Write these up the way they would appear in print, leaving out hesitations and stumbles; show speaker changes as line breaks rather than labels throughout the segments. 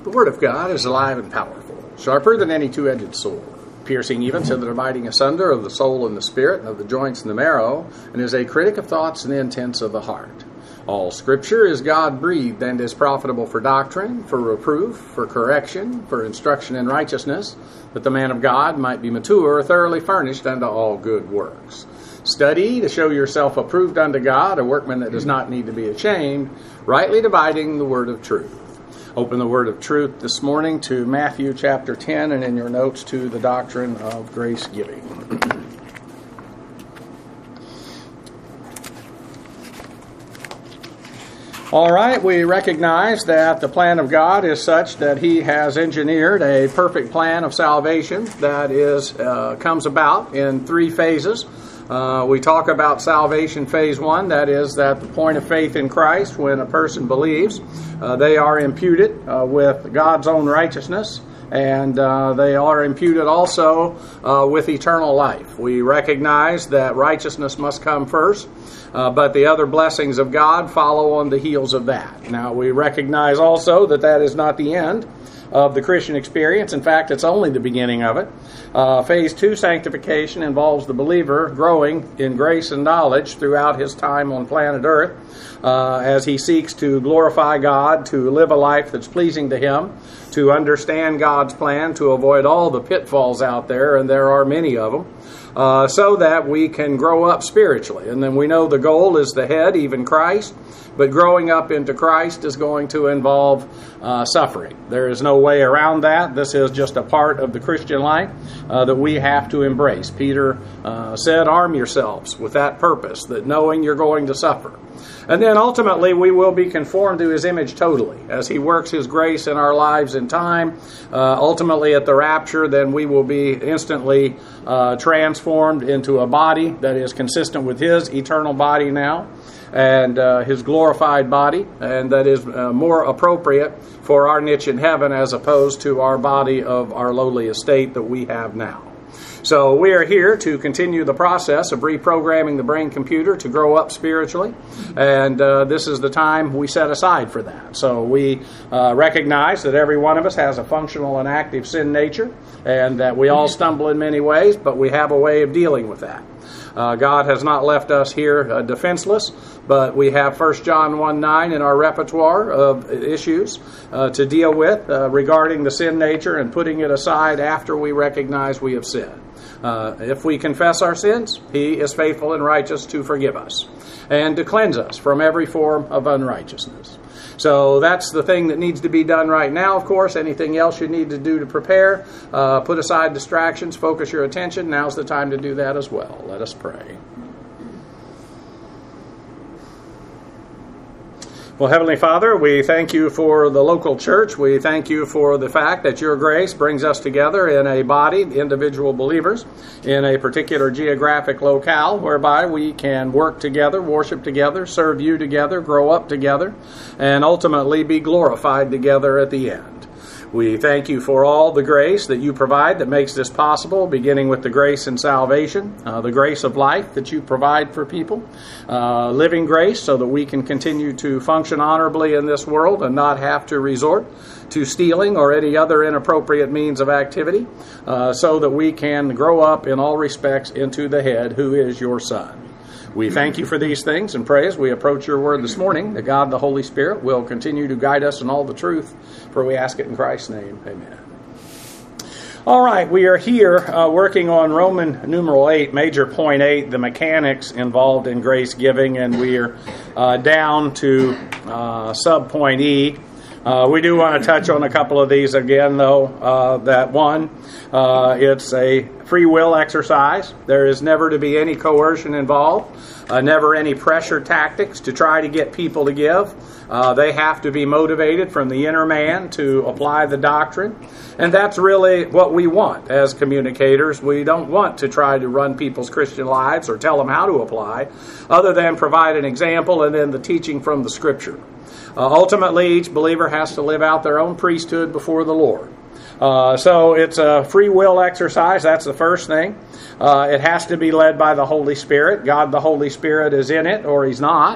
The Word of God is alive and powerful, sharper than any two-edged sword, piercing even to the dividing asunder of the soul and the spirit, and of the joints and the marrow, and is a critic of thoughts and the intents of the heart. All Scripture is God-breathed and is profitable for doctrine, for reproof, for correction, for instruction in righteousness, that the man of God might be mature, thoroughly furnished unto all good works. Study to show yourself approved unto God, a workman that does not need to be ashamed, rightly dividing the word of truth. Open the word of truth this morning to Matthew chapter 10, and in your notes to the doctrine of grace giving. All right, we recognize that the plan of God is such that He has engineered a perfect plan of salvation that comes about in three phases. We talk about salvation phase 1, that is that the point of faith in Christ, when a person believes, they are imputed with God's own righteousness, and they are imputed also with eternal life. We recognize that righteousness must come first, but the other blessings of God follow on the heels of that. Now, we recognize also that that is not the end of the Christian experience. In fact, it's only the beginning of it. Phase 2, sanctification, involves the believer growing in grace and knowledge throughout his time on planet Earth as he seeks to glorify God, to live a life that's pleasing to Him, to understand God's plan, to avoid all the pitfalls out there, and there are many of them, so that we can grow up spiritually. And then we know the goal is the head, even Christ. But growing up into Christ is going to involve suffering. There is no way around that. This is just a part of the Christian life that we have to embrace. Peter said, arm yourselves with that purpose, that knowing you're going to suffer. And then ultimately we will be conformed to His image totally as He works His grace in our lives in time. Ultimately at the rapture, then we will be instantly transformed into a body that is consistent with His eternal body now, and His glorified body, and that is more appropriate for our niche in heaven as opposed to our body of our lowly estate that we have now. So we are here to continue the process of reprogramming the brain computer to grow up spiritually, and this is the time we set aside for that. So we recognize that every one of us has a functional and active sin nature, and that we all stumble in many ways, but we have a way of dealing with that. God has not left us here defenseless, but we have 1 John 1:9 in our repertoire of issues to deal with regarding the sin nature and putting it aside after we recognize we have sinned. If we confess our sins, He is faithful and righteous to forgive us and to cleanse us from every form of unrighteousness. So that's the thing that needs to be done right now, of course. Anything else you need to do to prepare, put aside distractions, focus your attention. Now's the time to do that as well. Let us pray. Well, Heavenly Father, we thank You for the local church. We thank You for the fact that Your grace brings us together in a body, individual believers, in a particular geographic locale whereby we can work together, worship together, serve You together, grow up together, and ultimately be glorified together at the end. We thank You for all the grace that You provide that makes this possible, beginning with the grace in salvation, the grace of life that You provide for people, living grace so that we can continue to function honorably in this world and not have to resort to stealing or any other inappropriate means of activity, so that we can grow up in all respects into the head, who is Your Son. We thank You for these things and pray as we approach Your word this morning that God the Holy Spirit will continue to guide us in all the truth, for we ask it in Christ's name. Amen. All right, we are here working on Roman numeral 8, major point 8, the mechanics involved in grace giving, and we are down to sub-point E. We do want to touch on a couple of these again, though. That one, it's a free will exercise. There is never to be any coercion involved, never any pressure tactics to try to get people to give. They have to be motivated from the inner man to apply the doctrine. And that's really what we want as communicators. We don't want to try to run people's Christian lives or tell them how to apply, other than provide an example and then the teaching from the Scripture. Ultimately, each believer has to live out their own priesthood before the Lord. So it's a free will exercise. That's the first thing. It has to be led by the Holy Spirit. God the Holy Spirit is in it, or He's not.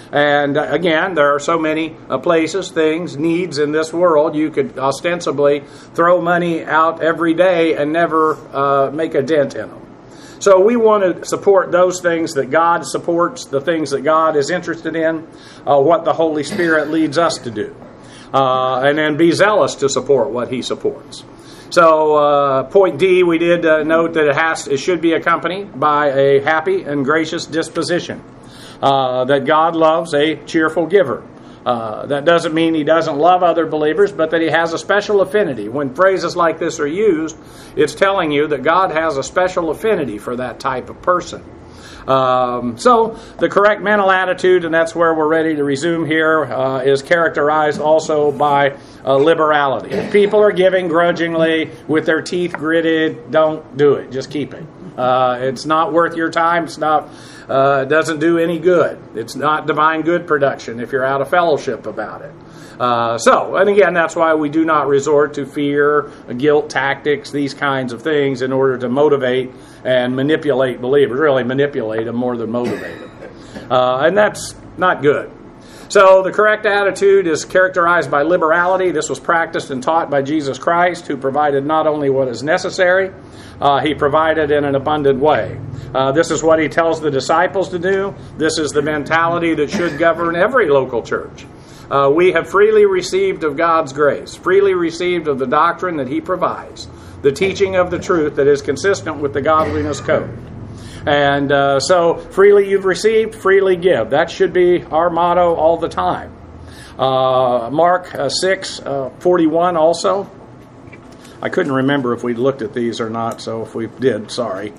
And again, there are so many places, things, needs in this world. You could ostensibly throw money out every day and never make a dent in them. So we want to support those things that God supports, the things that God is interested in, what the Holy Spirit leads us to do. And then be zealous to support what He supports. So point D, we did note that it should be accompanied by a happy and gracious disposition. That God loves a cheerful giver. That doesn't mean He doesn't love other believers, but that He has a special affinity. When phrases like this are used, it's telling you that God has a special affinity for that type of person. So the correct mental attitude, and that's where we're ready to resume here, is characterized also by liberality. If people are giving grudgingly with their teeth gritted, don't do it. Just keep it. It's not worth your time. It's not. It doesn't do any good. It's not divine good production if you're out of fellowship about it. And again, that's why we do not resort to fear, guilt tactics, these kinds of things in order to motivate and manipulate believers. Really manipulate them more than motivate them. And that's not good. So the correct attitude is characterized by liberality. This was practiced and taught by Jesus Christ, who provided not only what is necessary, He provided in an abundant way. This is what He tells the disciples to do. This is the mentality that should govern every local church. We have freely received of God's grace, freely received of the doctrine that He provides, the teaching of the truth that is consistent with the godliness code. And so freely you've received, freely give. That should be our motto all the time. Mark 6:41 also. I couldn't remember if we looked at these or not, so if we did, sorry.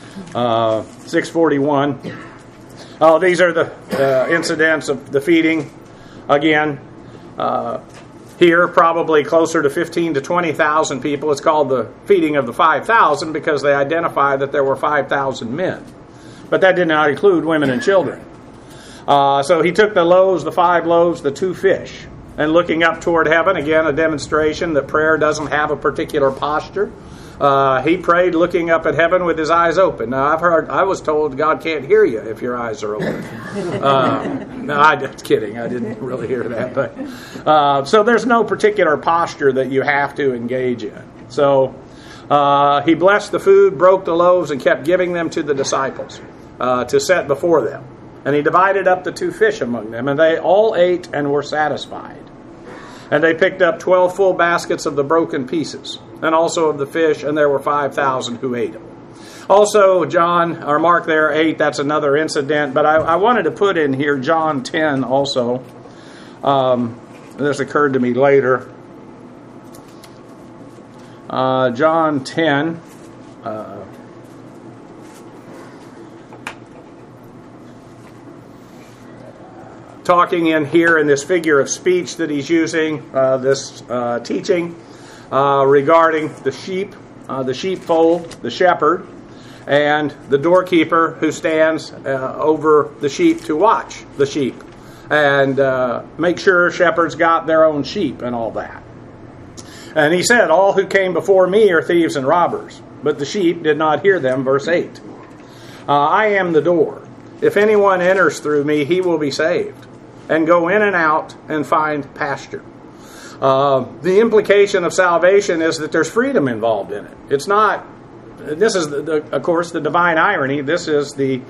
6:41. Oh, these are the incidents of the feeding. Again, here probably closer to 15 to 20,000 people. It's called the feeding of the 5,000 because they identify that there were 5,000 men. But that did not include women and children. So He took the loaves, the 5 loaves, the 2 fish, and looking up toward heaven, again a demonstration that prayer doesn't have a particular posture. He prayed looking up at heaven with His eyes open. Now, I was told God can't hear you if your eyes are open. No, I'm just kidding. I didn't really hear that. But so there's no particular posture that you have to engage in. So He blessed the food, broke the loaves, and kept giving them to the disciples to set before them. And He divided up the 2 fish among them, and they all ate and were satisfied. And they picked up 12 full baskets of the broken pieces, and also of the fish, and there were 5,000 who ate them. Also, Mark there, 8, that's another incident, but I wanted to put in here John 10 also. This occurred to me later. John 10. Talking in here in this figure of speech that he's using, this teaching regarding the sheepfold, the shepherd, and the doorkeeper who stands over the sheep to watch the sheep and make sure shepherds got their own sheep and all that. And he said, all who came before me are thieves and robbers, but the sheep did not hear them, verse 8. I am the door. If anyone enters through me, he will be saved, and go in and out and find pasture. The implication of salvation is that there's freedom involved in it. It's not, this is, of course, the divine irony. This is the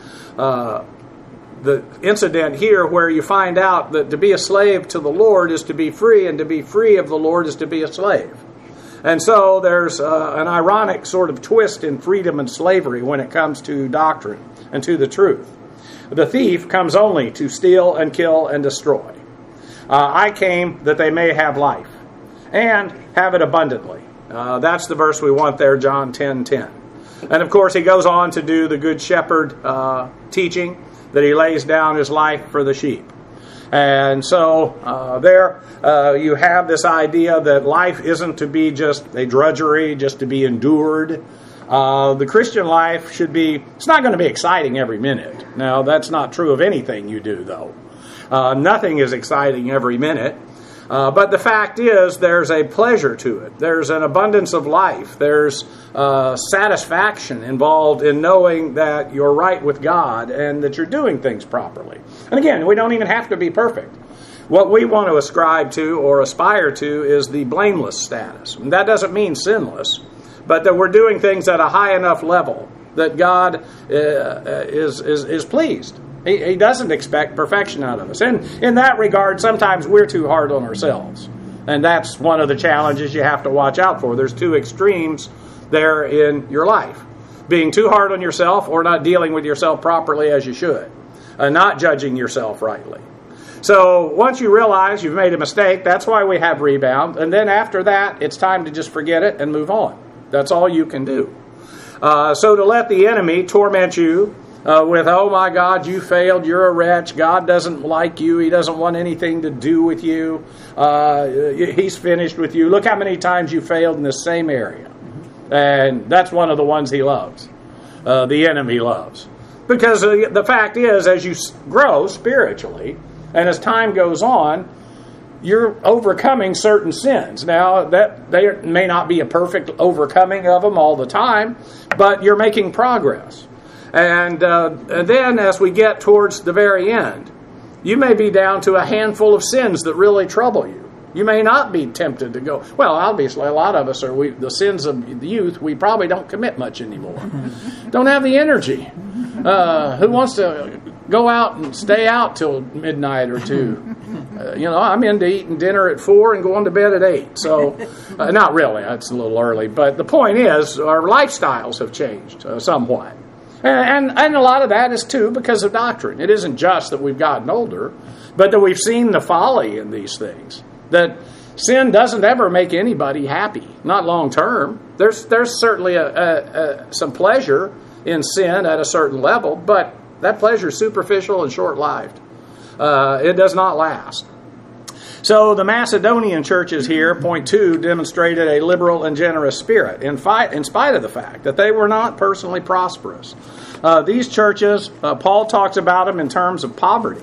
incident here where you find out that to be a slave to the Lord is to be free, and to be free of the Lord is to be a slave. And so there's an ironic sort of twist in freedom and slavery when it comes to doctrine and to the truth. The thief comes only to steal and kill and destroy. I came that they may have life and have it abundantly. That's the verse we want there, John 10:10. And of course he goes on to do the Good Shepherd teaching that he lays down his life for the sheep. And so there you have this idea that life isn't to be just a drudgery, just to be endured. The Christian life should be, it's not going to be exciting every minute. Now, that's not true of anything you do, though. Nothing is exciting every minute. But the fact is, there's a pleasure to it. There's an abundance of life. There's satisfaction involved in knowing that you're right with God and that you're doing things properly. And again, we don't even have to be perfect. What we want to ascribe to or aspire to is the blameless status. And that doesn't mean sinless, but that we're doing things at a high enough level that God is pleased. He doesn't expect perfection out of us. And in that regard, sometimes we're too hard on ourselves. And that's one of the challenges you have to watch out for. There's two extremes there in your life. Being too hard on yourself or not dealing with yourself properly as you should. And not judging yourself rightly. So once you realize you've made a mistake, that's why we have rebound. And then after that, it's time to just forget it and move on. That's all you can do. So to let the enemy torment you with, oh my God, you failed, you're a wretch, God doesn't like you, He doesn't want anything to do with you, He's finished with you. Look how many times you failed in the same area. And that's one of the ones he loves, the enemy loves. Because the fact is, as you grow spiritually, and as time goes on, you're overcoming certain sins. Now, that there may not be a perfect overcoming of them all the time, but you're making progress. And then as we get towards the very end, you may be down to a handful of sins that really trouble you. You may not be tempted to go, well, obviously a lot of us are, the sins of the youth, we probably don't commit much anymore. Don't have the energy. Who wants to go out and stay out till midnight or 2? I'm into eating dinner at 4 and going to bed at 8. So, not really, that's a little early. But the point is, our lifestyles have changed somewhat. And a lot of that is, too, because of doctrine. It isn't just that we've gotten older, but that we've seen the folly in these things. That sin doesn't ever make anybody happy, not long term. There's certainly some pleasure in sin at a certain level, but that pleasure is superficial and short-lived. It does not last. So the Macedonian churches here, point 2, demonstrated a liberal and generous spirit in spite of the fact that they were not personally prosperous. These churches, Paul talks about them in terms of poverty.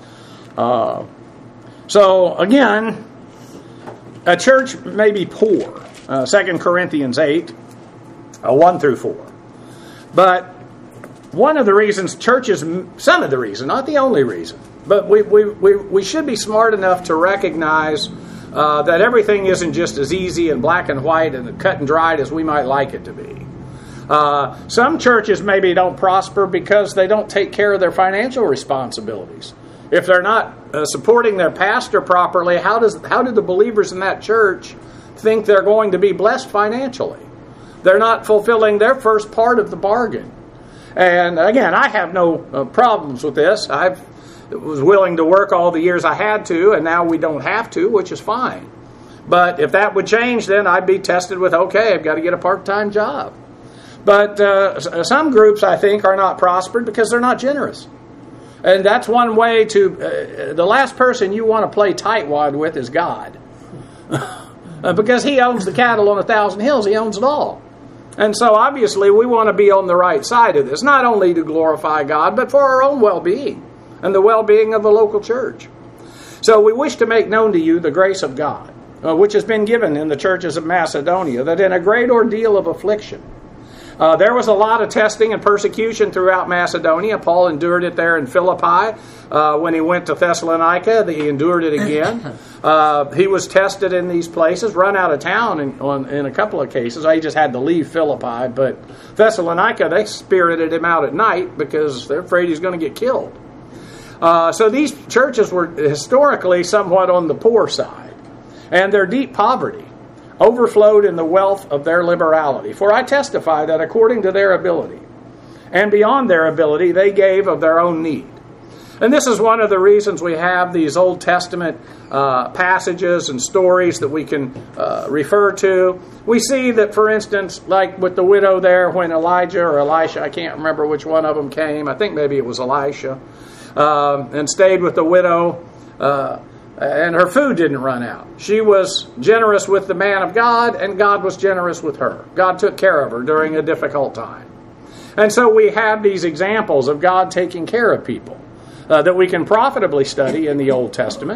So again, a church may be poor. 2 Corinthians 8, 1 through 4. But one of the reasons churches, some of the reason, not the only reason, but we should be smart enough to recognize that everything isn't just as easy and black and white and cut and dried as we might like it to be. Some churches maybe don't prosper because they don't take care of their financial responsibilities. If they're not supporting their pastor properly, how do the believers in that church think they're going to be blessed financially? They're not fulfilling their first part of the bargain. And again, I have no problems with this. I was willing to work all the years I had to, and now we don't have to, which is fine. But if that would change, then I'd be tested with, okay, I've got to get a part-time job. But some groups, I think, are not prospered because they're not generous. And that's one way to... the last person you want to play tightwad with is God. Because He owns the cattle on 1,000 hills. He owns it all. And so obviously we want to be on the right side of this, not only to glorify God, but for our own well-being and the well-being of the local church. So we wish to make known to you the grace of God, which has been given in the churches of Macedonia, that in a great ordeal of affliction, there was a lot of testing and persecution throughout Macedonia. Paul endured it there in Philippi. When he went to Thessalonica, he endured it again. He was tested in these places, run out of town in a couple of cases. He just had to leave Philippi. But Thessalonica, they spirited him out at night because they're afraid he's going to get killed. So these churches were historically somewhat on the poor side. And their deep poverty overflowed in the wealth of their liberality. For I testify that according to their ability, and beyond their ability, they gave of their own need. And this is one of the reasons we have these Old Testament passages and stories that we can refer to. We see that, for instance, like with the widow there, when Elijah or Elisha, I can't remember which one of them came, I think maybe it was Elisha, and stayed with the widow, and her food didn't run out. She was generous with the man of God, and God was generous with her. God took care of her during a difficult time. And so we have these examples of God taking care of people that we can profitably study in the Old Testament.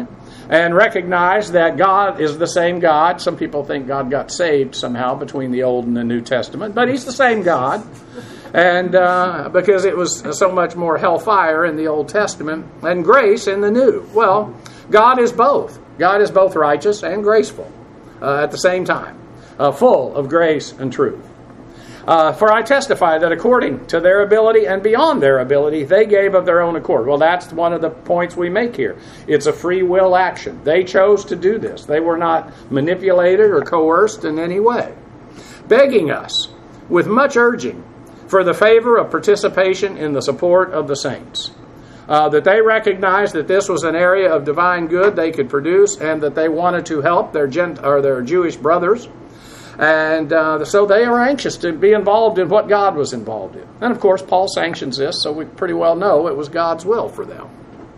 and recognize that God is the same God. Some people think God got saved somehow between the Old and the New Testament, but He's the same God. And because it was so much more hellfire in the Old Testament and grace in the New. Well, God is both. God is both righteous and graceful at the same time, full of grace and truth. For I testify that according to their ability and beyond their ability, they gave of their own accord. Well, that's one of the points we make here. It's a free will action. They chose to do this. They were not manipulated or coerced in any way. Begging us, with much urging, for the favor of participation in the support of the saints. That they recognized that this was an area of divine good they could produce, and that they wanted to help their Jewish brothers. And so they are anxious to be involved in what God was involved in. And of course, Paul sanctions this, so we pretty well know it was God's will for them.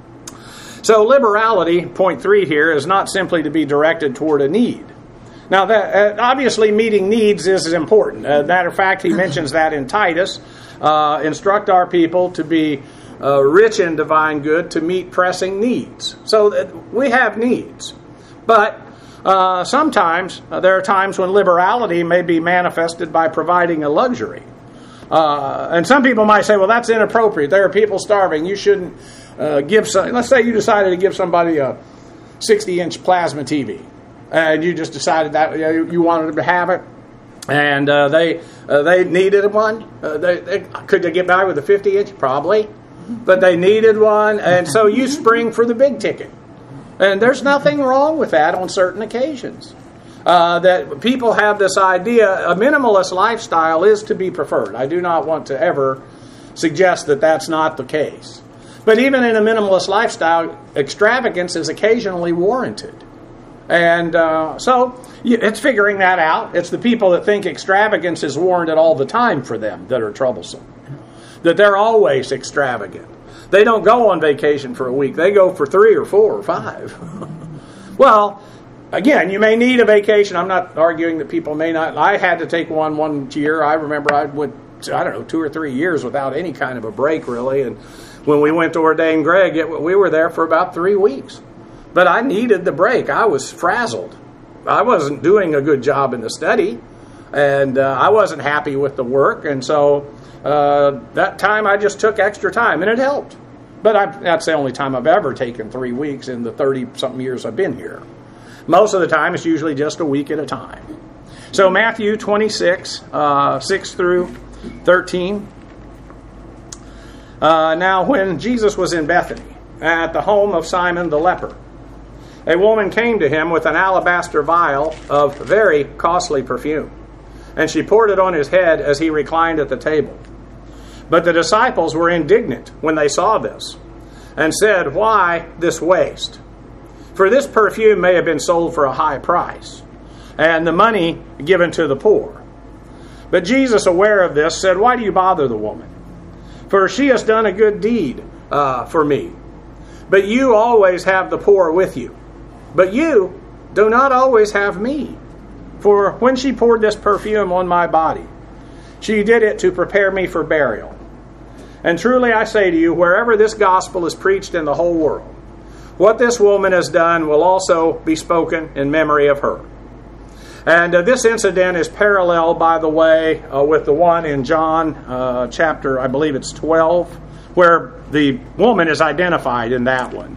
So liberality, point 3 here, is not simply to be directed toward a need. Now, that obviously meeting needs is important. Matter of fact, he mentions that in Titus. Instruct our people to be rich in divine good to meet pressing needs. So we have needs. But sometimes there are times when liberality may be manifested by providing a luxury. And some people might say, well, that's inappropriate. There are people starving. You shouldn't give some. Let's say you decided to give somebody a 60-inch plasma TV. And you just decided that you wanted them to have it. And they needed one. Could they get by with a 50-inch? Probably. But they needed one. And so you spring for the big ticket. And there's nothing wrong with that on certain occasions. That people have this idea, a minimalist lifestyle is to be preferred. I do not want to ever suggest that that's not the case. But even in a minimalist lifestyle, extravagance is occasionally warranted. And so it's figuring that out. It's the people that think extravagance is warranted all the time for them that are troublesome. That they're always extravagant. They don't go on vacation for a week. They go for 3 or 4 or 5. Well, again, you may need a vacation. I'm not arguing that people may not. I had to take one year. I remember I went, 2 or 3 years without any kind of a break, really. And when we went to ordain Greg, we were there for about 3 weeks. But I needed the break. I was frazzled. I wasn't doing a good job in the study. And I wasn't happy with the work. And so that time I just took extra time, and it helped. But that's the only time I've ever taken 3 weeks in the 30-something years I've been here. Most of the time, it's usually just a week at a time. So Matthew 26, 6 through 13. Now, when Jesus was in Bethany, at the home of Simon the leper, a woman came to him with an alabaster vial of very costly perfume, and she poured it on his head as he reclined at the table. But the disciples were indignant when they saw this, and said, "Why this waste? For this perfume may have been sold for a high price, and the money given to the poor." But Jesus, aware of this, said, "Why do you bother the woman? For she has done a good deed for me. But you always have the poor with you. But you do not always have me. For when she poured this perfume on my body, she did it to prepare me for burial. And truly I say to you, wherever this gospel is preached in the whole world, what this woman has done will also be spoken in memory of her." And this incident is parallel, by the way, with the one in John chapter, I believe it's 12, where the woman is identified in that one.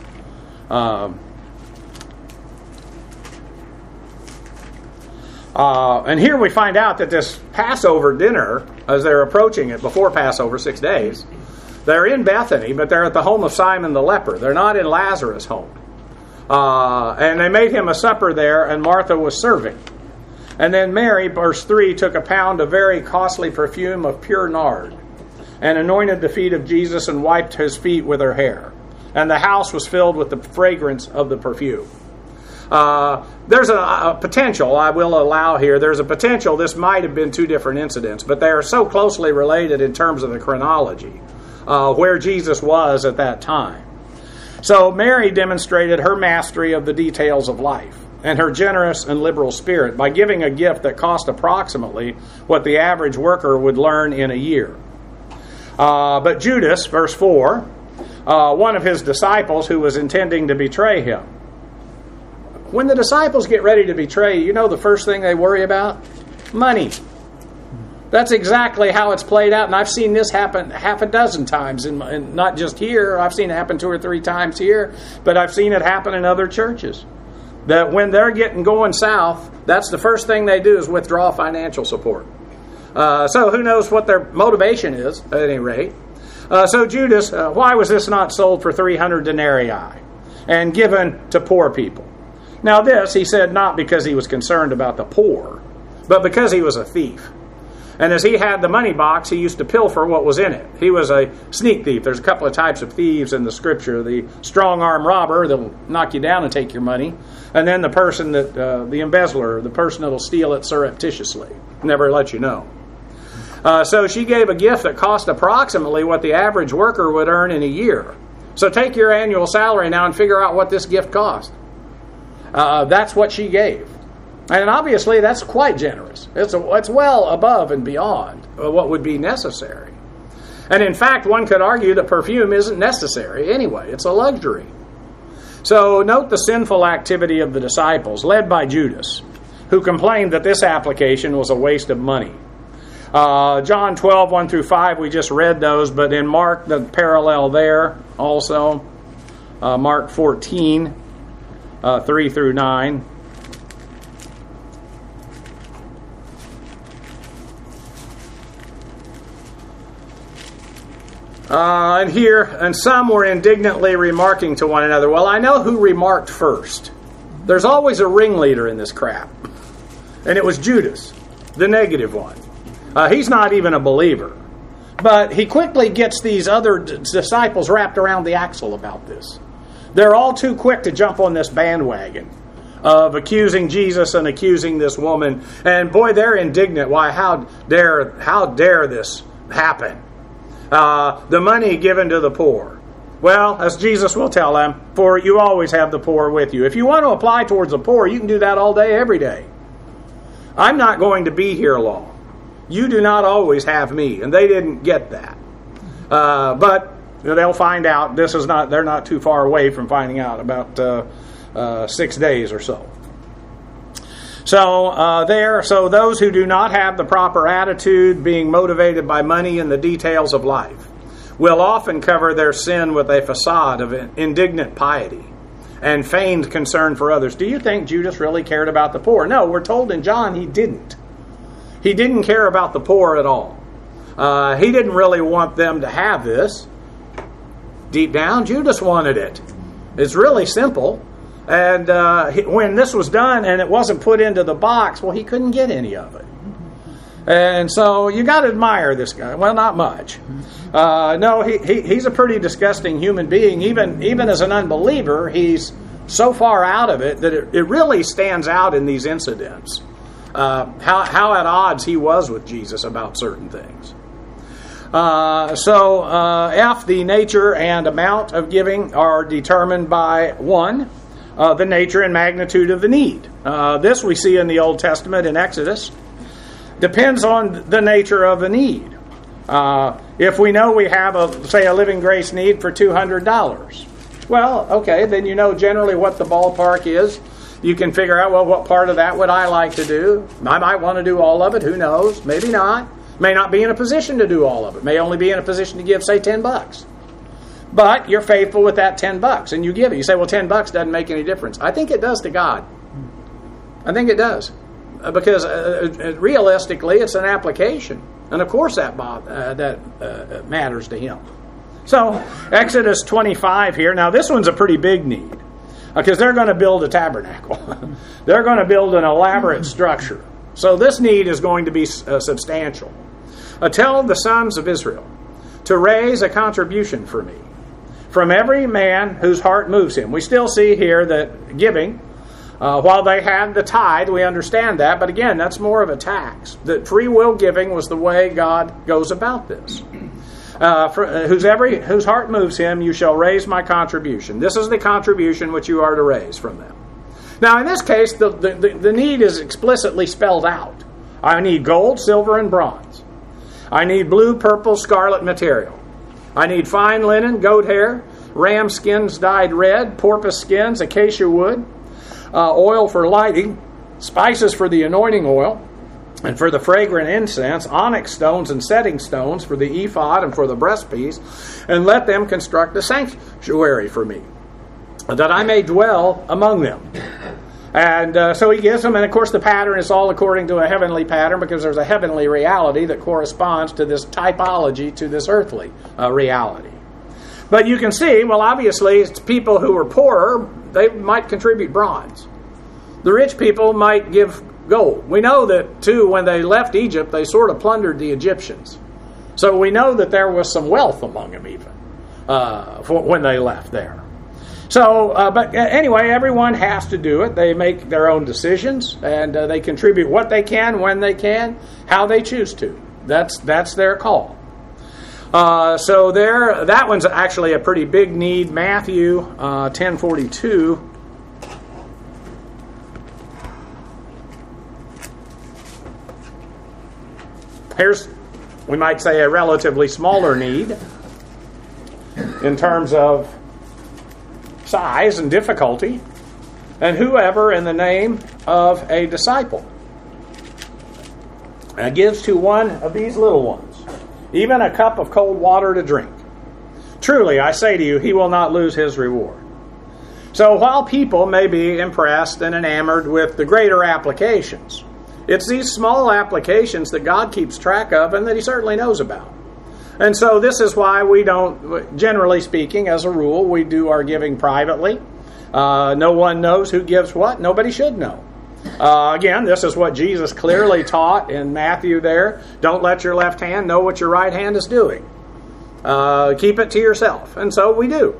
And here we find out that this Passover dinner, as they're approaching it, before Passover, 6 days, they're in Bethany, but they're at the home of Simon the leper. They're not in Lazarus' home. And they made him a supper there, and Martha was serving. And then Mary, verse 3, took a pound of very costly perfume of pure nard, and anointed the feet of Jesus and wiped his feet with her hair. And the house was filled with the fragrance of the perfume. There's a potential, I will allow here, there's a potential this might have been 2 different incidents, but they are so closely related in terms of the chronology, where Jesus was at that time. So Mary demonstrated her mastery of the details of life and her generous and liberal spirit by giving a gift that cost approximately what the average worker would learn in a year. But Judas, verse 4, one of his disciples who was intending to betray him, when the disciples get ready to betray, you know the first thing they worry about? Money. That's exactly how it's played out, and I've seen this happen half a dozen times, and not just here. I've seen it happen 2 or 3 times here, but I've seen it happen in other churches. That when they're getting going south, that's the first thing they do is withdraw financial support. So who knows what their motivation is, at any rate. So Judas, why was this not sold for 300 denarii and given to poor people? Now this, he said, not because he was concerned about the poor, but because he was a thief. And as he had the money box, he used to pilfer what was in it. He was a sneak thief. There's a couple of types of thieves in the Scripture. The strong-arm robber that will knock you down and take your money. And then the person that, the embezzler, the person that will steal it surreptitiously, never let you know. So she gave a gift that cost approximately what the average worker would earn in a year. So take your annual salary now and figure out what this gift cost. That's what she gave. And obviously that's quite generous. It's well above and beyond what would be necessary. And in fact, one could argue that perfume isn't necessary anyway. It's a luxury. So note the sinful activity of the disciples, led by Judas, who complained that this application was a waste of money. John 12, 1 through 5, we just read those, but in Mark, the parallel there also. Mark 14, 3 through 9. And some were indignantly remarking to one another. Well, I know who remarked first. There's always a ringleader in this crap. And it was Judas, the negative one. He's not even a believer. But he quickly gets these other disciples wrapped around the axle about this. They're all too quick to jump on this bandwagon of accusing Jesus and accusing this woman. And boy, they're indignant. Why, how dare this happen? The money given to the poor. Well, as Jesus will tell them, for you always have the poor with you. If you want to apply towards the poor, you can do that all day, every day. I'm not going to be here long. You do not always have me. And they didn't get that. But they'll find out. They're not too far away from finding out about 6 days or so. So those who do not have the proper attitude, being motivated by money and the details of life, will often cover their sin with a facade of indignant piety and feigned concern for others. Do you think Judas really cared about the poor? No, we're told in John he didn't. He didn't care about the poor at all. He didn't really want them to have this. Deep down, Judas wanted it. It's really simple. And when this was done and it wasn't put into the box, well, he couldn't get any of it. And so you got to admire this guy. Well, not much. No, he's a pretty disgusting human being. Even as an unbeliever, he's so far out of it that it really stands out in these incidents. How at odds he was with Jesus about certain things. F, the nature and amount of giving are determined by 1, the nature and magnitude of the need. This we see in the Old Testament in Exodus. Depends on the nature of the need. If we know we have a Living Grace need for $200, well, okay, then you know generally what the ballpark is. You can figure out, well, what part of that would I like to do? I might want to do all of it. Who knows? Maybe not. May not be in a position to do all of it. May only be in a position to give, say, $10. But you're faithful with that $10 and you give it. You say, well, $10 doesn't make any difference. I think it does to God. I think it does. Because realistically, it's an application. And of course that matters to him. So, Exodus 25 here. Now, this one's a pretty big need. Because they're going to build a tabernacle. They're going to build an elaborate structure. So this need is going to be substantial. Tell the sons of Israel to raise a contribution for me from every man whose heart moves him. We still see here that giving, while they had the tithe, we understand that, but again, that's more of a tax. That free will giving was the way God goes about this. Whose heart moves him, you shall raise my contribution. This is the contribution which you are to raise from them. Now, in this case, the need is explicitly spelled out. I need gold, silver, and bronze. I need blue, purple, scarlet material. I need fine linen, goat hair, ram skins dyed red, porpoise skins, acacia wood, oil for lighting, spices for the anointing oil, and for the fragrant incense, onyx stones and setting stones for the ephod and for the breastpiece, and let them construct a sanctuary for me, that I may dwell among them. And so he gives them, and of course the pattern is all according to a heavenly pattern, because there's a heavenly reality that corresponds to this typology, to this earthly reality. But you can see, well, obviously, it's people who were poorer, they might contribute bronze. The rich people might give gold. We know that, too, when they left Egypt, they sort of plundered the Egyptians. So we know that there was some wealth among them even when they left there. So, but anyway, everyone has to do it. They make their own decisions, and they contribute what they can, when they can, how they choose to. That's their call. So that one's actually a pretty big need. Matthew 10:42. Here's, we might say, a relatively smaller need in terms of size and difficulty. And whoever, in the name of a disciple, gives to one of these little ones even a cup of cold water to drink, truly I say to you, he will not lose his reward. So while people may be impressed and enamored with the greater applications, it's these small applications that God keeps track of and that he certainly knows about. And so this is why we don't, generally speaking, as a rule, we do our giving privately. No one knows who gives what. Nobody should know. Again, this is what Jesus clearly taught in Matthew there. Don't let your left hand know what your right hand is doing. Keep it to yourself. And so we do.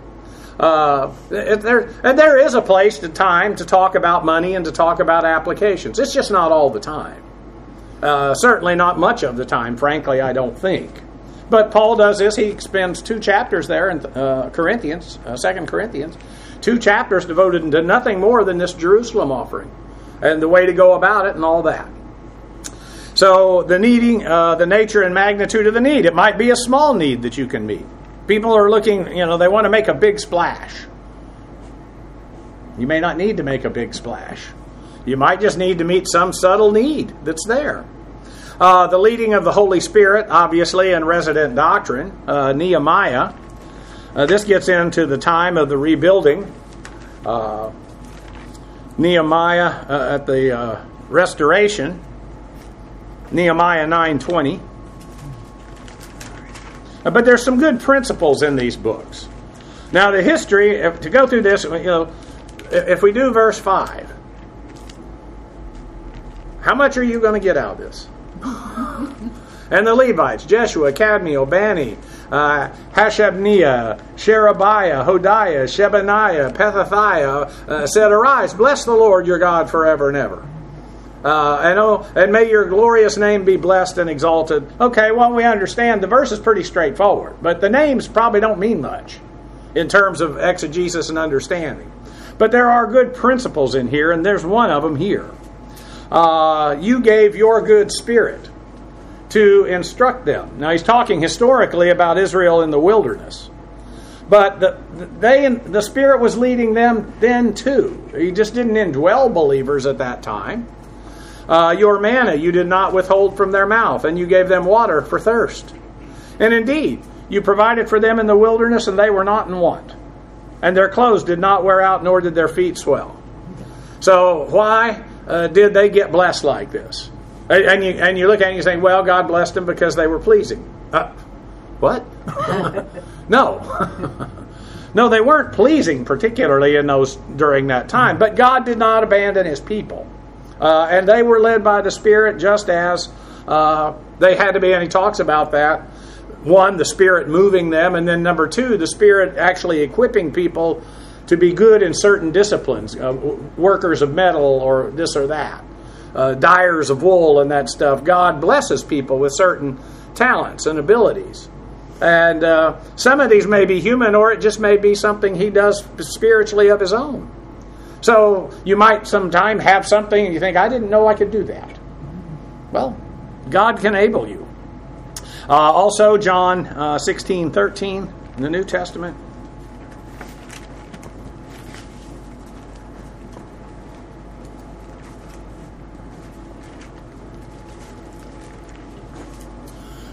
There is a place to time to talk about money and to talk about applications. It's just not all the time. Certainly not much of the time, frankly, I don't think. But Paul does this. He spends 2 chapters there in Corinthians, 2 Corinthians, 2 chapters devoted to nothing more than this Jerusalem offering and the way to go about it and all that. So the needing, the nature and magnitude of the need. It might be a small need that you can meet. People are looking, they want to make a big splash. You may not need to make a big splash. You might just need to meet some subtle need that's there. The leading of the Holy Spirit, obviously, and resident doctrine. Nehemiah. This gets into the time of the rebuilding. Nehemiah at the restoration. Nehemiah 9:20. But there's some good principles in these books. Now, the history, to go through this, if we do verse 5, how much are you going to get out of this? And the Levites, Jeshua, Kadmiel, Bani, Hashabniah, Sherebiah, Hodiah, Shebaniah, Pethathiah, said, Arise, bless the Lord your God forever and ever. And may your glorious name be blessed and exalted. Okay, well, we understand the verse is pretty straightforward, but the names probably don't mean much in terms of exegesis and understanding. But there are good principles in here, and there's one of them here. You gave your good spirit to instruct them. Now, he's talking historically about Israel in the wilderness. But the Spirit was leading them then too. He just didn't indwell believers at that time. Your manna you did not withhold from their mouth, and you gave them water for thirst. And indeed, you provided for them in the wilderness, and they were not in want. And their clothes did not wear out, nor did their feet swell. So why did they get blessed like this? And you look at it and you say, well, God blessed them because they were pleasing. What? No. No, they weren't pleasing particularly during that time. But God did not abandon his people. And they were led by the Spirit just as they had to be. And he talks about that. 1, the Spirit moving them. And then number 2, the Spirit actually equipping people to be good in certain disciplines. Workers of metal or this or that. Dyers of wool and that stuff. God blesses people with certain talents and abilities. And some of these may be human, or it just may be something he does spiritually of his own. So you might sometime have something and you think, I didn't know I could do that. Well, God can enable you. Also, John 16:13 in the New Testament.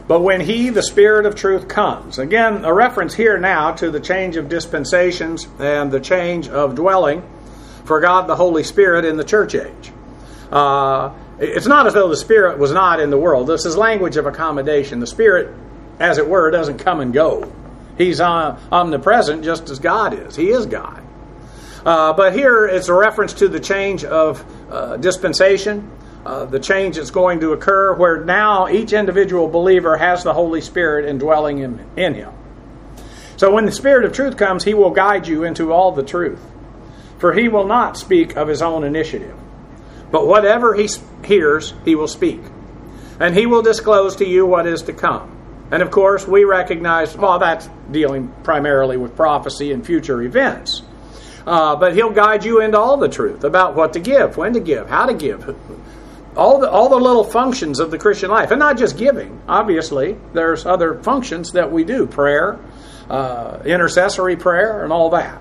But when He, the Spirit of truth, comes. Again, a reference here now to the change of dispensations and the change of dwelling for God the Holy Spirit in the church age. It's not as though the Spirit was not in the world. This is language of accommodation. The Spirit, as it were, doesn't come and go. He's omnipresent just as God is. He is God. But here it's a reference to the change of dispensation, the change that's going to occur where now each individual believer has the Holy Spirit indwelling in him. So when the Spirit of truth comes, He will guide you into all the truth. For He will not speak of His own initiative. But whatever He hears, He will speak. And He will disclose to you what is to come. And of course, we recognize, well, that's dealing primarily with prophecy and future events. But He'll guide you into all the truth about what to give, when to give, how to give. All the little functions of the Christian life. And not just giving. Obviously, there's other functions that we do. Prayer, intercessory prayer, and all that.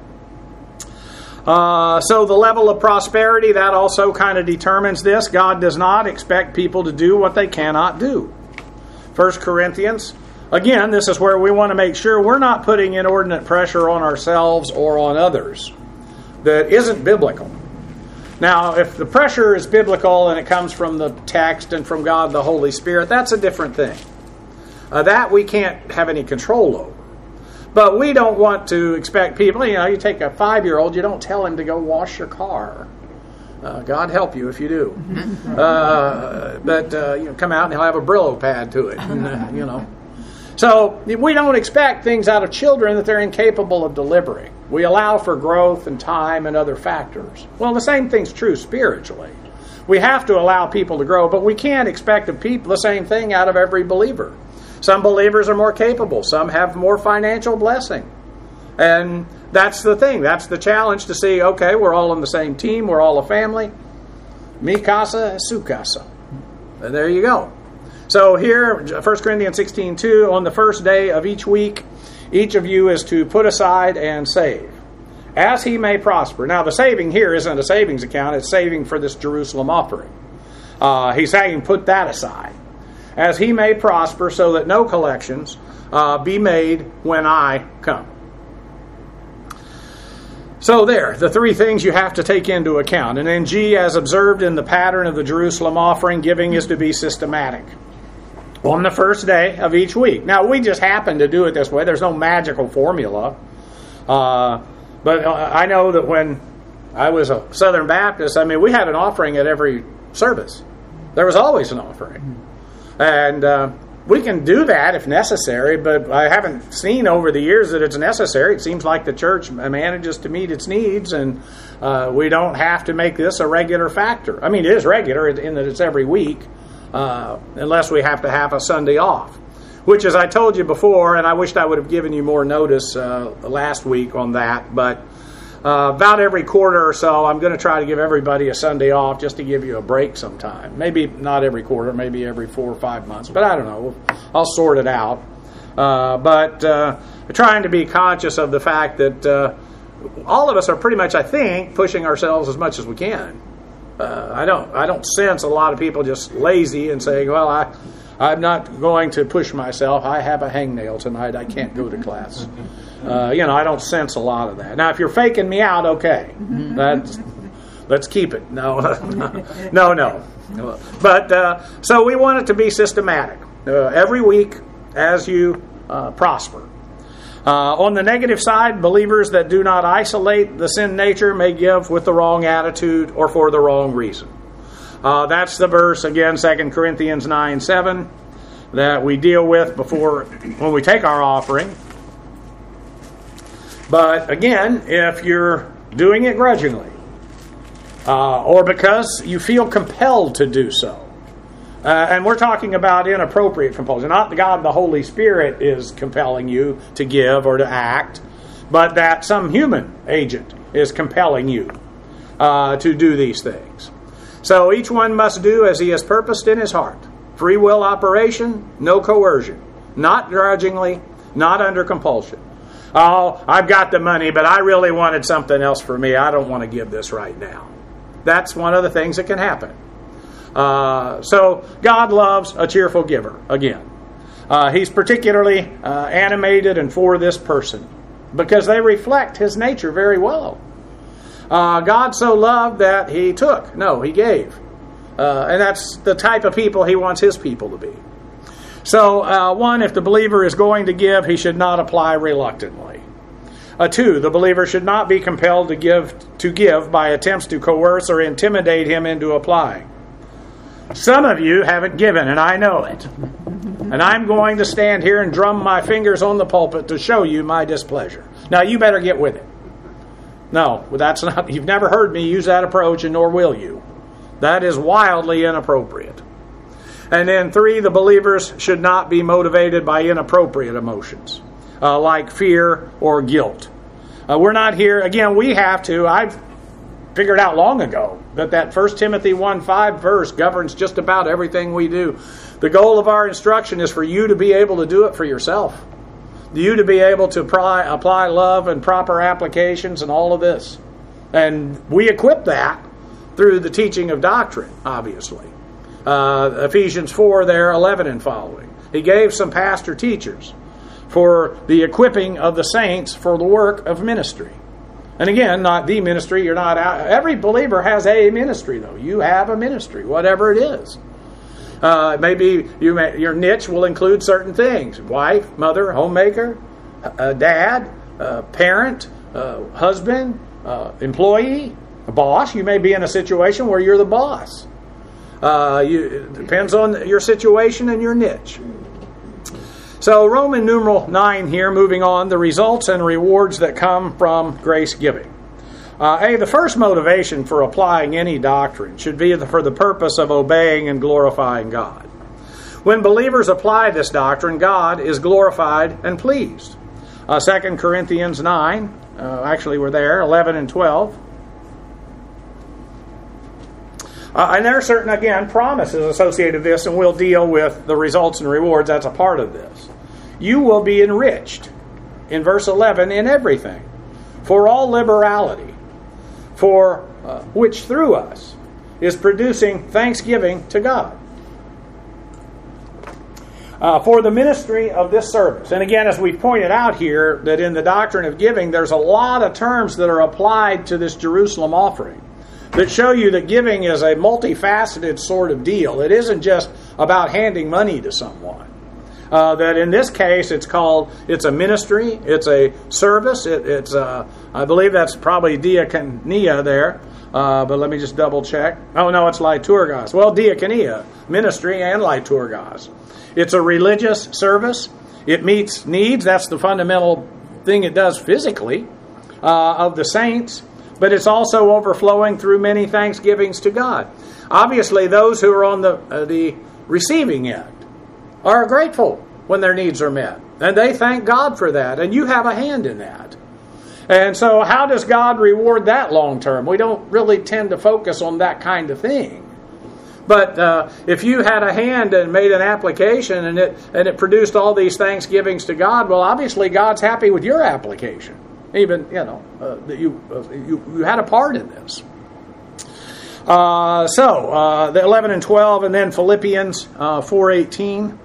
So the level of prosperity, that also kind of determines this. God does not expect people to do what they cannot do. 1 Corinthians, again, this is where we want to make sure we're not putting inordinate pressure on ourselves or on others that isn't biblical. Now, if the pressure is biblical and it comes from the text and from God the Holy Spirit, that's a different thing. That we can't have any control over. But we don't want to expect people, you take a 5-year-old, you don't tell him to go wash your car. God help you if you do. But come out and he'll have a Brillo pad to it. And, So we don't expect things out of children that they're incapable of delivering. We allow for growth and time and other factors. Well, the same thing's true spiritually. We have to allow people to grow, but we can't expect of people the same thing out of every believer. Some believers are more capable. Some have more financial blessing. And that's the thing. That's the challenge to see, okay, we're all on the same team. We're all a family. Mi casa, su casa. And there you go. So here, 1 Corinthians 16:2, on the first day of each week, each of you is to put aside and save, as he may prosper. Now, the saving here isn't a savings account. It's saving for this Jerusalem offering. He's saying put that aside, as he may prosper, so that no collections be made when I come. So there, the three things you have to take into account. And then G, as observed in the pattern of the Jerusalem offering, giving is to be systematic on the first day of each week. Now, we just happen to do it this way. There's no magical formula. But I know that when I was a Southern Baptist, we had an offering at every service. There was always an offering. And we can do that if necessary, but I haven't seen over the years that it's necessary. It seems like the church manages to meet its needs, and we don't have to make this a regular factor. It is regular in that it's every week, unless we have to have a Sunday off, which, as I told you before, and I wished I would have given you more notice last week on that, but about every quarter or so, I'm going to try to give everybody a Sunday off just to give you a break sometime. Maybe not every quarter, maybe every 4 or 5 months, but I don't know. I'll sort it out. But trying to be conscious of the fact that all of us are pretty much, I think, pushing ourselves as much as we can. I don't sense a lot of people just lazy and saying, well, I'm not going to push myself. I have a hangnail tonight. I can't go to class. I don't sense a lot of that. Now, if you're faking me out, okay. Let's keep it. No. But, so we want it to be systematic. Every week as you prosper. On the negative side, believers that do not isolate the sin nature may give with the wrong attitude or for the wrong reason. That's the verse, again, 2 Corinthians 9:7, that we deal with when we take our offering. But again, if you're doing it grudgingly, or because you feel compelled to do so, and we're talking about inappropriate compulsion, not God the Holy Spirit is compelling you to give or to act, but that some human agent is compelling you to do these things. So each one must do as he has purposed in his heart. Free will operation, no coercion. Not grudgingly, not under compulsion. Oh, I've got the money, but I really wanted something else for me. I don't want to give this right now. That's one of the things that can happen. So God loves a cheerful giver, again. He's particularly animated and for this person because they reflect his nature very well. God so loved that he took. No, he gave. And that's the type of people he wants his people to be. So, one, if the believer is going to give, he should not apply reluctantly. Two, the believer should not be compelled to give by attempts to coerce or intimidate him into applying. Some of you haven't given, and I know it. And I'm going to stand here and drum my fingers on the pulpit to show you my displeasure. Now, you better get with it. No, that's not. You've never heard me use that approach, and nor will you. That is wildly inappropriate. And then three, the believers should not be motivated by inappropriate emotions, like fear or guilt. We're not here, again, we have to, I've figured out long ago that 1 Timothy 1:5 verse governs just about everything we do. The goal of our instruction is for you to be able to do it for yourself. You to be able to apply love and proper applications and all of this. And we equip that through the teaching of doctrine, obviously. Ephesians 4 there, 11 and following. He gave some pastor teachers for the equipping of the saints for the work of ministry. And again, not the ministry, you're not out. Every believer has a ministry, though. You have a ministry, whatever it is. Maybe your niche will include certain things. Wife, mother, homemaker, dad, parent, husband, employee, a boss. You may be in a situation where you're the boss. It depends on your situation and your niche. So Roman numeral 9 here, moving on, the results and rewards that come from grace giving. The first motivation for applying any doctrine should be for the purpose of obeying and glorifying God. When believers apply this doctrine, God is glorified and pleased. 2 Corinthians 9, actually we're there, 11 and 12. And there are certain, again, promises associated with this, and we'll deal with the results and rewards. That's a part of this. You will be enriched, in verse 11, in everything, for all liberality, for which through us is producing thanksgiving to God. For the ministry of this service. And again, as we've pointed out here, that in the doctrine of giving, there's a lot of terms that are applied to this Jerusalem offering that show you that giving is a multifaceted sort of deal. It isn't just about handing money to someone. That in this case, it's a ministry, it's a service, I believe that's probably diakonia there, but let me just double check. Oh no, it's liturgos. Well, diakonia, ministry and liturgos. It's a religious service. It meets needs. That's the fundamental thing it does physically of the saints. But it's also overflowing through many thanksgivings to God. Obviously, those who are on the receiving end are grateful when their needs are met. And they thank God for that. And you have a hand in that. And so how does God reward that long term? We don't really tend to focus on that kind of thing. But if you had a hand and made an application and it produced all these thanksgivings to God, well, obviously God's happy with your application. Even, that you had a part in this. The 11 and 12, and then Philippians 4:18.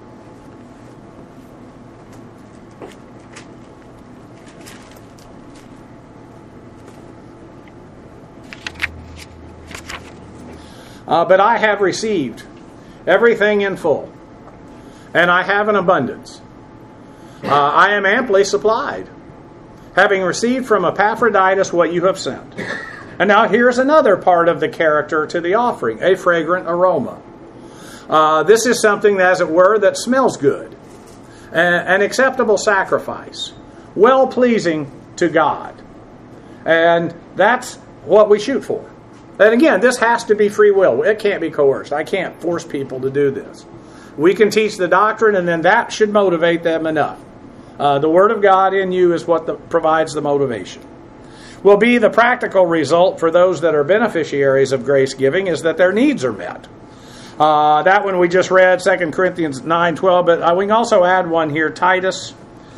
But I have received everything in full, and I have an abundance. I am amply supplied, having received from Epaphroditus what you have sent. And now here's another part of the character to the offering, a fragrant aroma. This is something, as it were, that smells good. An acceptable sacrifice, well-pleasing to God. And that's what we shoot for. And again, this has to be free will. It can't be coerced. I can't force people to do this. We can teach the doctrine, and then that should motivate them enough. The Word of God in you is what provides the motivation. Will be the practical result for those that are beneficiaries of grace giving is that their needs are met. That one we just read, 2 Corinthians 9:12, but we can also add one here, Titus.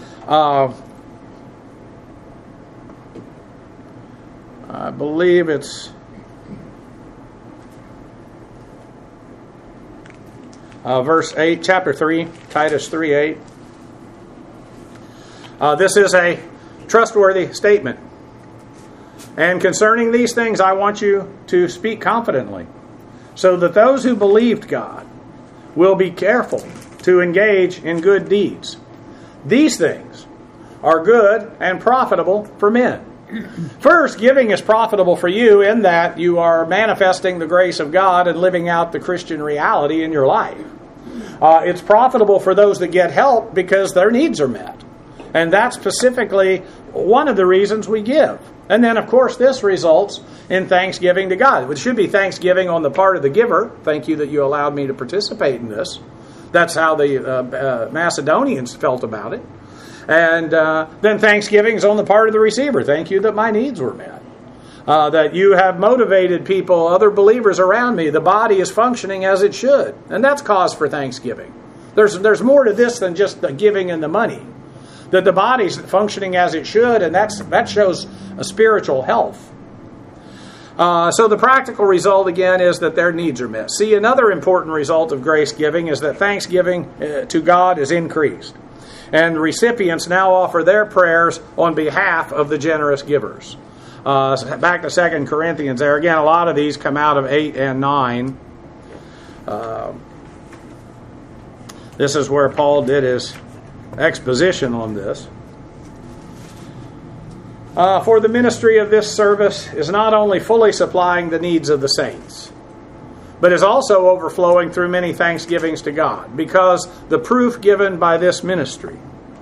I believe it's verse 8, chapter 3, Titus 3:8. This is a trustworthy statement. And concerning these things, I want you to speak confidently, so that those who believed God will be careful to engage in good deeds. These things are good and profitable for men. First, giving is profitable for you in that you are manifesting the grace of God and living out the Christian reality in your life. It's profitable for those that get help because their needs are met. And that's specifically one of the reasons we give. And then, of course, this results in thanksgiving to God. It should be thanksgiving on the part of the giver. Thank you that you allowed me to participate in this. That's how the Macedonians felt about it. And then thanksgiving is on the part of the receiver. Thank you that my needs were met. That you have motivated people, other believers around me. The body is functioning as it should. And that's cause for thanksgiving. There's more to this than just the giving and the money. That the body's functioning as it should, and that shows a spiritual health. So the practical result, again, is that their needs are met. See, another important result of grace giving is that thanksgiving to God is increased. And recipients now offer their prayers on behalf of the generous givers. Back to 2 Corinthians there. Again, a lot of these come out of 8 and 9. This is where Paul did his exposition on this. For the ministry of this service is not only fully supplying the needs of the saints, but is also overflowing through many thanksgivings to God, because the proof given by this ministry,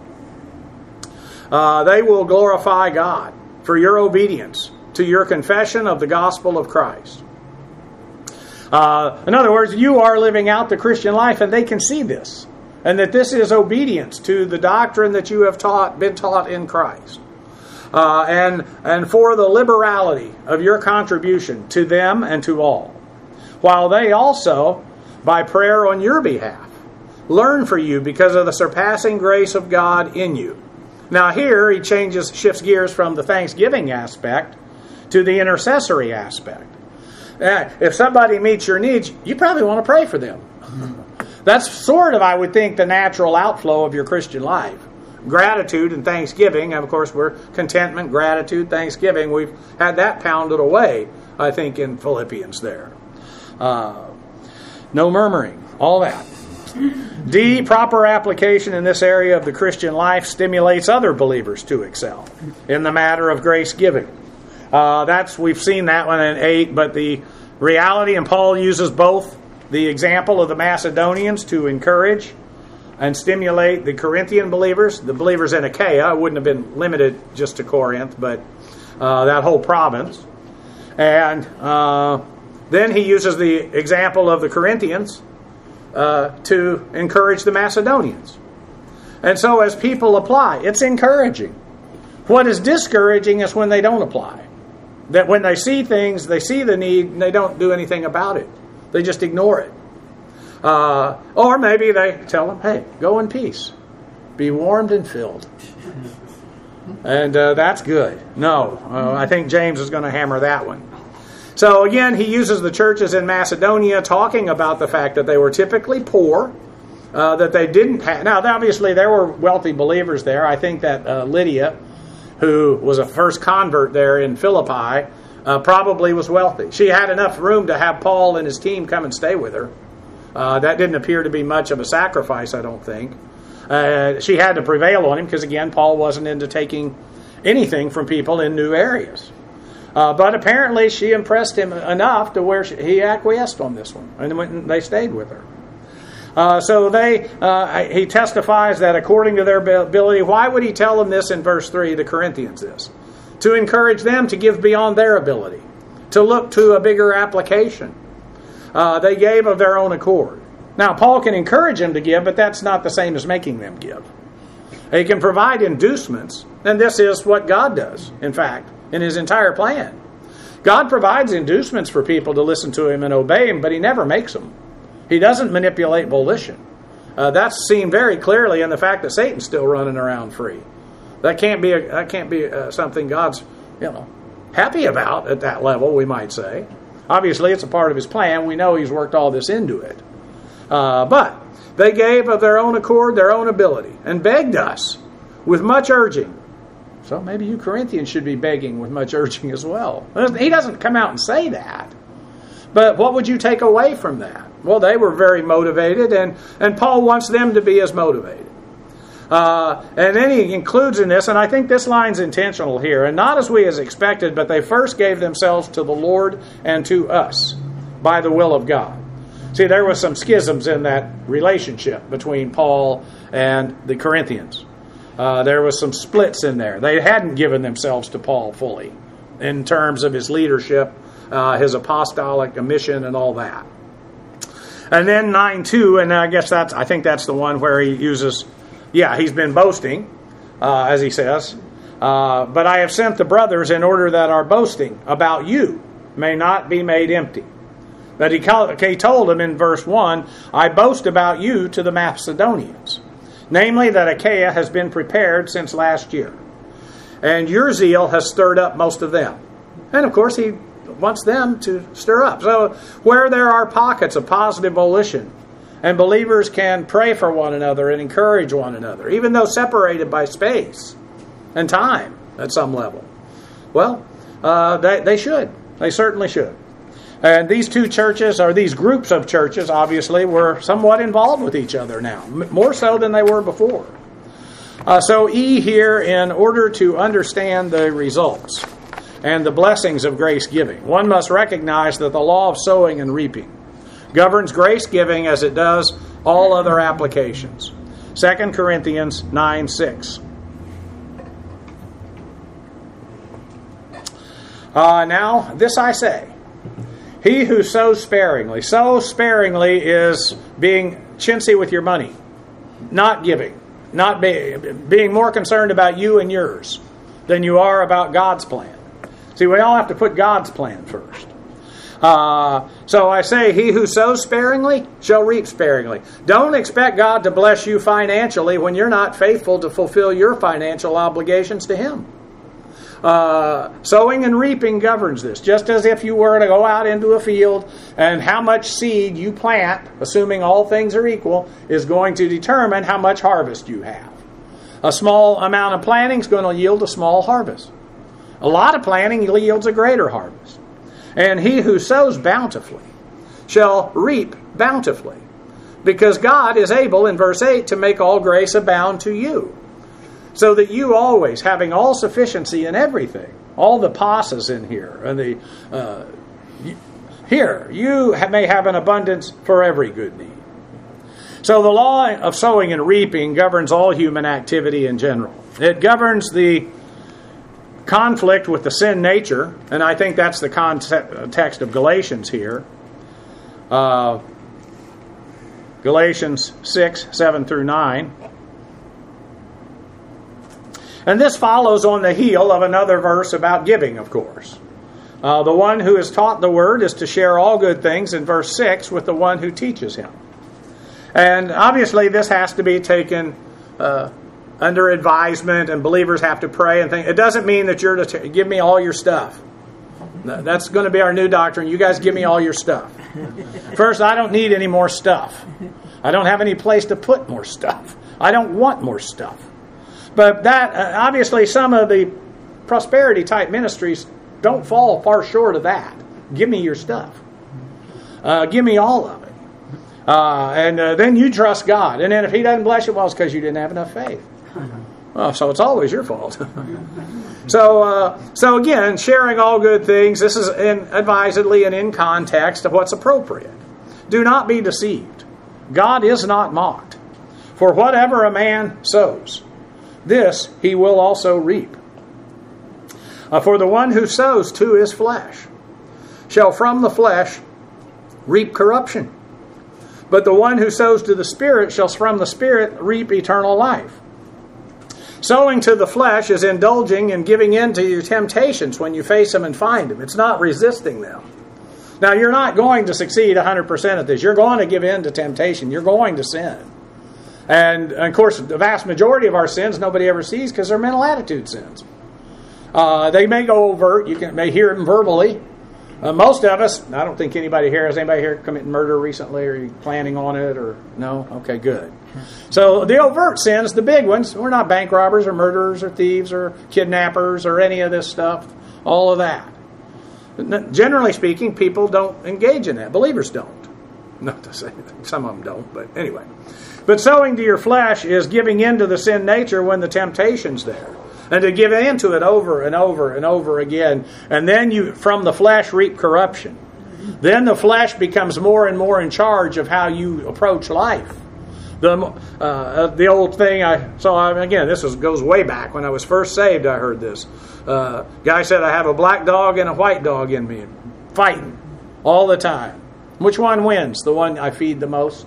they will glorify God for your obedience to your confession of the gospel of Christ. In other words, you are living out the Christian life, and they can see this, and that this is obedience to the doctrine that you have been taught in Christ. And for the liberality of your contribution to them and to all, while they also, by prayer on your behalf, learn for you because of the surpassing grace of God in you. Now here he shifts gears from the thanksgiving aspect to the intercessory aspect. If somebody meets your needs, you probably want to pray for them. That's sort of, I would think, the natural outflow of your Christian life. Gratitude and thanksgiving. And of course, we're contentment, gratitude, thanksgiving. We've had that pounded away, I think, in Philippians there. No murmuring. All that. D, proper application in this area of the Christian life stimulates other believers to excel in the matter of grace giving. We've seen that one in 8, but the reality, and Paul uses both the example of the Macedonians to encourage and stimulate the Corinthian believers, the believers in Achaia. It wouldn't have been limited just to Corinth, but that whole province. And then he uses the example of the Corinthians to encourage the Macedonians. And so as people apply, it's encouraging. What is discouraging is when they don't apply. That when they see things, they see the need, and they don't do anything about it. They just ignore it. Or maybe they tell them, hey, go in peace. Be warmed and filled. And that's good. No, I think James is going to hammer that one. So again, he uses the churches in Macedonia talking about the fact that they were typically poor, that they didn't have. Now, obviously, there were wealthy believers there. I think that Lydia, who was a first convert there in Philippi, probably was wealthy. She had enough room to have Paul and his team come and stay with her. That didn't appear to be much of a sacrifice, I don't think. She had to prevail on him because, again, Paul wasn't into taking anything from people in new areas. But apparently she impressed him enough to where he acquiesced on this one, and went and they stayed with her. So he testifies that according to their ability. Why would he tell them this in verse 3, the Corinthians this? To encourage them to give beyond their ability, to look to a bigger application. They gave of their own accord. Now, Paul can encourage them to give, but that's not the same as making them give. He can provide inducements, and this is what God does, in fact, in his entire plan. God provides inducements for people to listen to him and obey him, but he never makes them. He doesn't manipulate volition. That's seen very clearly in the fact that Satan's still running around free. That can't be something God's happy about at that level, we might say. Obviously, it's a part of his plan. We know he's worked all this into it. But they gave of their own accord, their own ability, and begged us with much urging. So maybe you Corinthians should be begging with much urging as well. He doesn't come out and say that. But what would you take away from that? Well, they were very motivated, and Paul wants them to be as motivated. And then he includes in this, and I think this line's intentional here, and not as we as expected, but they first gave themselves to the Lord and to us by the will of God. See, there was some schisms in that relationship between Paul and the Corinthians. There was some splits in there. They hadn't given themselves to Paul fully in terms of his leadership, his apostolic mission, and all that. And then 9:2, and I think that's the one where he uses, he's been boasting, as he says. But I have sent the brothers in order that our boasting about you may not be made empty. That he told them in verse 1, I boast about you to the Macedonians. Namely, that Achaia has been prepared since last year. And your zeal has stirred up most of them. And of course, he wants them to stir up. So, where there are pockets of positive volition, and believers can pray for one another and encourage one another, even though separated by space and time at some level, well, they should. They certainly should. And these two churches, or these groups of churches, obviously, were somewhat involved with each other now, more so than they were before. So E here, in order to understand the results and the blessings of grace giving, one must recognize that the law of sowing and reaping governs grace giving as it does all other applications. 2 Corinthians 9:6. Now, this I say, he who sows sparingly. Sow sparingly is being chintzy with your money, not giving, not being more concerned about you and yours than you are about God's plan. See, we all have to put God's plan first. So I say, he who sows sparingly shall reap sparingly. Don't expect God to bless you financially when you're not faithful to fulfill your financial obligations to Him. Sowing and reaping governs this, just as if you were to go out into a field and how much seed you plant, assuming all things are equal, is going to determine how much harvest you have. A small amount of planting is going to yield a small harvest. A lot of planting yields a greater harvest. And he who sows bountifully shall reap bountifully, because God is able, in verse 8, to make all grace abound to you, so that you always, having all sufficiency in everything, all the passes in here, and you may have an abundance for every good need. So the law of sowing and reaping governs all human activity in general. It governs the conflict with the sin nature, and I think that's the context of Galatians here. Galatians 6:7-9. And this follows on the heel of another verse about giving, of course. The one who is taught the word is to share all good things in verse 6 with the one who teaches him. And obviously this has to be taken under advisement, and believers have to pray and think. It doesn't mean that you're to give me all your stuff. That's going to be our new doctrine. You guys give me all your stuff. First, I don't need any more stuff. I don't have any place to put more stuff. I don't want more stuff. But that, obviously, some of the prosperity type ministries don't fall far short of that. Give me your stuff. Give me all of it. And then you trust God. And then if He doesn't bless you, well, it's because you didn't have enough faith. Well, so it's always your fault. So again, sharing all good things, this is advisedly and in context of what's appropriate. Do not be deceived. God is not mocked. For whatever a man sows, this he will also reap. For the one who sows to his flesh shall from the flesh reap corruption. But the one who sows to the Spirit shall from the Spirit reap eternal life. Sowing to the flesh is indulging and giving in to your temptations when you face them and find them. It's not resisting them. Now, you're not going to succeed 100% at this. You're going to give in to temptation. You're going to sin. And, of course, the vast majority of our sins nobody ever sees because they're mental attitude sins. They may go overt. You may hear them verbally. Most of us, I don't think anybody here, has anybody here committing murder recently, or are you planning on it, or no? Okay, good. So the overt sins, the big ones, we're not bank robbers or murderers or thieves or kidnappers or any of this stuff, all of that. Generally speaking, people don't engage in that. Believers don't. Not to say that some of them don't, but anyway. But sowing to your flesh is giving in to the sin nature when the temptation's there. And to give in to it over and over and over again. And then you, from the flesh, reap corruption. Then the flesh becomes more and more in charge of how you approach life. The old thing I saw, again, this goes way back. When I was first saved, I heard this. Guy said, I have a black dog and a white dog in me. Fighting all the time. Which one wins? The one I feed the most?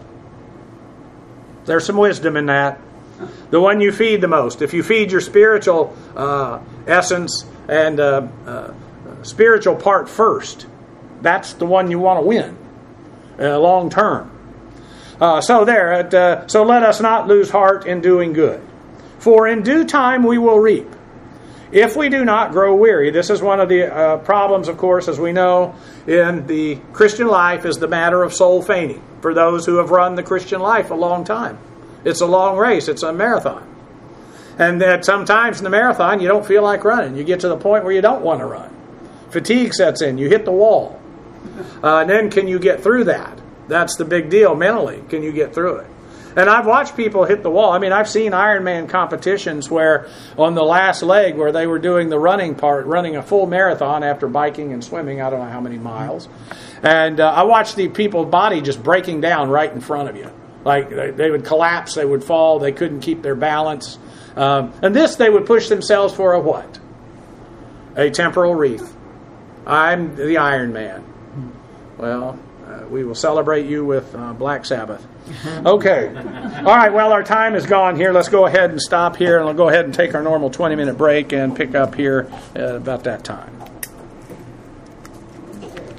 There's some wisdom in that. The one you feed the most. If you feed your spiritual essence and spiritual part first, that's the one you want to win long term. So let us not lose heart in doing good. For in due time we will reap, if we do not grow weary. This is one of the problems, of course, as we know, in the Christian life, is the matter of soul fainting. For those who have run the Christian life a long time. It's a long race. It's a marathon. And that sometimes in the marathon, you don't feel like running. You get to the point where you don't want to run. Fatigue sets in. You hit the wall. And then can you get through that? That's the big deal mentally. Can you get through it? And I've watched people hit the wall. I mean, I've seen Ironman competitions where on the last leg where they were doing the running part, running a full marathon after biking and swimming, I don't know how many miles. And I watched the people's body just breaking down right in front of you. Like they would collapse, they would fall, they couldn't keep their balance. And this they would push themselves for a what? A temporal wreath. I'm the Iron Man. Well, we will celebrate you with Black Sabbath. Okay. All right, well, our time is gone here. Let's go ahead and stop here, and we'll go ahead and take our normal 20-minute break and pick up here at about that time.